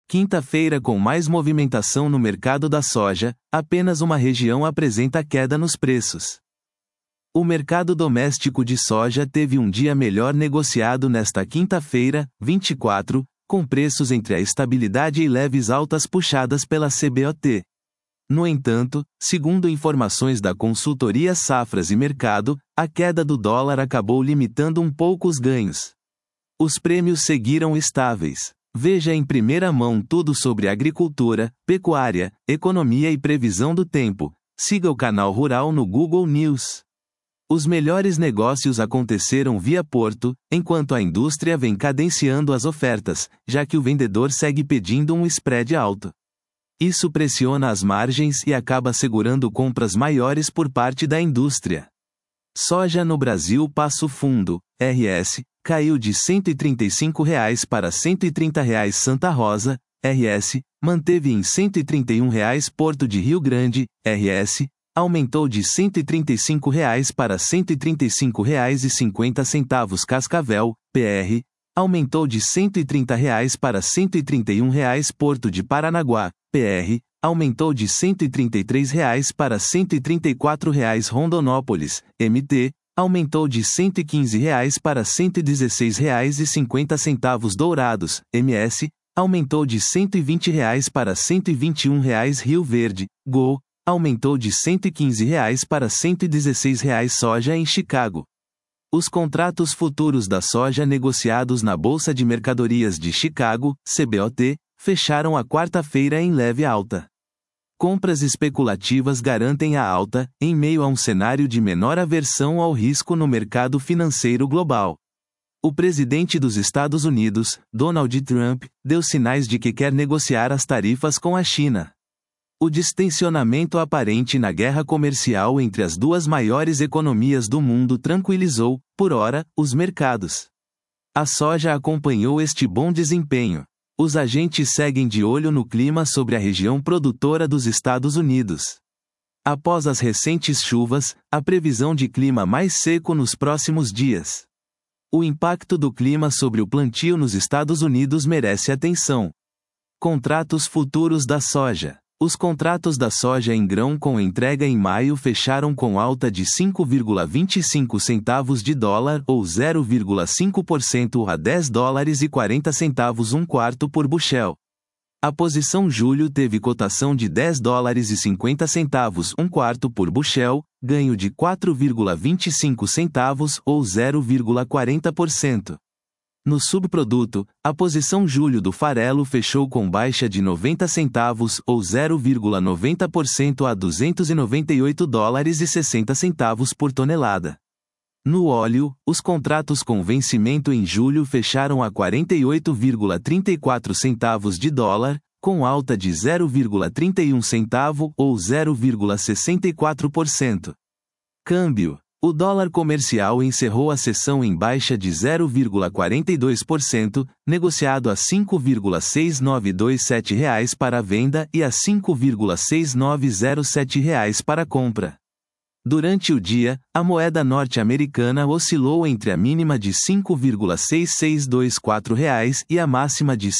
Quinta-feira com mais movimentação no mercado da soja, apenas uma região apresenta queda nos preços. O mercado doméstico de soja teve um dia melhor negociado nesta quinta-feira, 24, com preços entre a estabilidade e leves altas puxadas pela CBOT. No entanto, segundo informações da consultoria Safras e Mercado, a queda do dólar acabou limitando um pouco os ganhos. Os prêmios seguiram estáveis. Veja em primeira mão tudo sobre agricultura, pecuária, economia e previsão do tempo. Siga o canal Rural no Google News. Os melhores negócios aconteceram via porto, enquanto a indústria vem cadenciando as ofertas, já que o vendedor segue pedindo um spread alto. Isso pressiona as margens e acaba segurando compras maiores por parte da indústria. Soja no Brasil Passo Fundo, RS, caiu de R$ 135 para R$ 130 Santa Rosa, RS, manteve em R$ 131 Porto de Rio Grande, RS, aumentou de R$ 135 para R$ 135,50 Cascavel, PR, aumentou de R$ 130 para R$ 131 Porto de Paranaguá, PR, aumentou de R$ 133 para R$ 134 Rondonópolis, MT, aumentou de R$ 115 para R$ 116,50 Dourados, MS, aumentou de R$ 120 para R$ 121 Rio Verde, GO, aumentou de R$ 115 para R$ 116 soja em Chicago. Os contratos futuros da soja negociados na Bolsa de Mercadorias de Chicago, CBOT, fecharam a quarta-feira em leve alta. Compras especulativas garantem a alta, em meio a um cenário de menor aversão ao risco no mercado financeiro global. O presidente dos Estados Unidos, Donald Trump, deu sinais de que quer negociar as tarifas com a China. O distensionamento aparente na guerra comercial entre as duas maiores economias do mundo tranquilizou, por ora, os mercados. A soja acompanhou este bom desempenho. Os agentes seguem de olho no clima sobre a região produtora dos Estados Unidos. Após as recentes chuvas, a previsão de clima mais seco nos próximos dias. O impacto do clima sobre o plantio nos Estados Unidos merece atenção. Contratos futuros da soja. Os contratos da soja em grão com entrega em maio fecharam com alta de 5,25 centavos de dólar ou 0,5% a $10,40 um quarto por bushel. A posição julho teve cotação de $10,50 um quarto por bushel, ganho de 4,25 centavos ou 0,40%. No subproduto, a posição julho do farelo fechou com baixa de 90 centavos ou 0,90% a $298,60 por tonelada. No óleo, os contratos com vencimento em julho fecharam a 48,34 centavos de dólar, com alta de 0,31 centavo ou 0,64%. Câmbio. O dólar comercial encerrou a sessão em baixa de 0,42%, negociado a R$ 5,6927 para a venda e a R$ 5,6907 para a compra. Durante o dia, a moeda norte-americana oscilou entre a mínima de R$ 5,6624 e a máxima de R$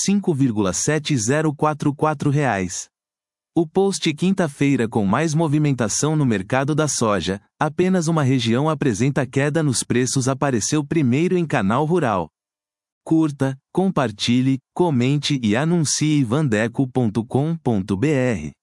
5,7044. O post quinta-feira com mais movimentação no mercado da soja, apenas uma região apresenta queda nos preços apareceu primeiro em canal Rural. Curta, compartilhe, comente e anuncie vandeco.com.br.